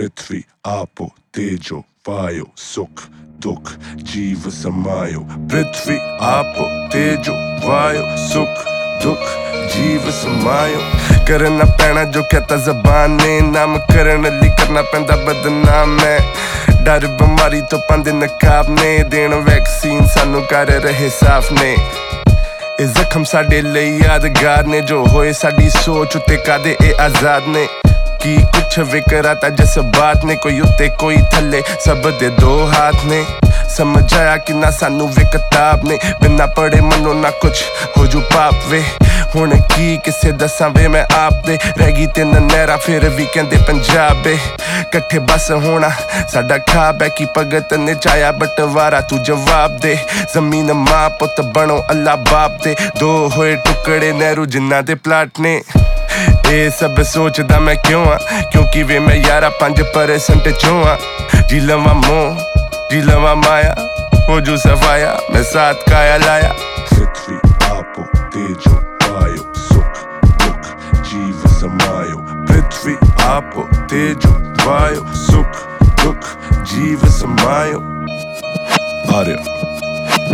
पृथ्वी आपो तेजो वायो सुख दुख जीव समायो पृथ्वी आपो तेजो वायो सुख दुख जीव समायो करना पैना जो कहता जबान ने नाम करन लई करना पैंदा बदनाम है डर बीमारी तो पांदे नकाब ने देन वैक्सीन सानू कर रहे साफ ने ਇਹ ਜ਼ਖਮ ਸਾਡੇ ਲਈ ਯਾਦਗਾਰ ਨੇ ਜੋ ਹੋਏ ਸਾਡੀ ਸੋਚ ਉੱਤੇ ਕਾਦੇ ਇਹ ਆਜ਼ਾਦ ਨੇ ਕੀ ਕੁਛ ਵਿਕਰਾਤਾ ਜਜ਼ਬਾਤ ਨੇ ਕੋਈ ਉੱਤੇ ਕੋਈ ਥੱਲੇ ਸਭ ਦੇ ਦੋ ਹੱਥ ਨੇ ਸਮਝ ਆਇਆ ਕਿ ਨਾ ਸਾਨੂੰ ਵੇ ਕਿਤਾਬ ਨੇ ਬਿਨਾ ਪੜੇ ਮਨੋਂ ਨਾ ਕੁਛ ਹੋ ਜੂ ਪਾਪ ਵੇ ਹੁਣ ਕੀ ਕਿਸੇ ਦੱਸਾਂ ਵੇ ਮੈਂ ਆਪ ਦੇ ਰਹਿ ਗਈ ਤਿੰਨ ਨਹਿਰਾਂ ਫਿਰ ਵੀ ਕਹਿੰਦੇ ਪੰਜਾਬ ਏ ਇਕੱਠੇ ਬਸ ਹੋਣਾ ਸਾਡਾ ਖਾਬ ਹੈ ਕਿ ਭਗਤ ਨੇ ਚਾਹਿਆ ਬਟਵਾਰਾ ਤੂੰ ਜਵਾਬ ਦੇ ਜ਼ਮੀਨ ਮਾਂ ਪੁੱਤ ਬਣੋ ਅੱਲਾ ਬਾਪ ਦੇ ਦੋ ਹੋਏ ਟੁਕੜੇ ਨਹਿਰੂ ਜਿਨ੍ਹਾਂ ਦੇ ਪਲਾਟ ਨੇ ਇਹ ਸਭ ਸੋਚਦਾ ਮੈਂ ਕਿਉਂ ਆ ਕਿਉਂਕਿ ਵੇ ਮੈਂ ਯਾਰਾ 5% ਚੋਂ ਆ ਜੀ ਲਵਾਂ ਮੋਹ जी लवा माया हो जू सफाया मैं साथ काया लाया पृथ्वी आपो तेजो वायो सुख दुख जीव समायो पृथ्वी आपो तेजो वायो सुख दुख जीव समायो आर्य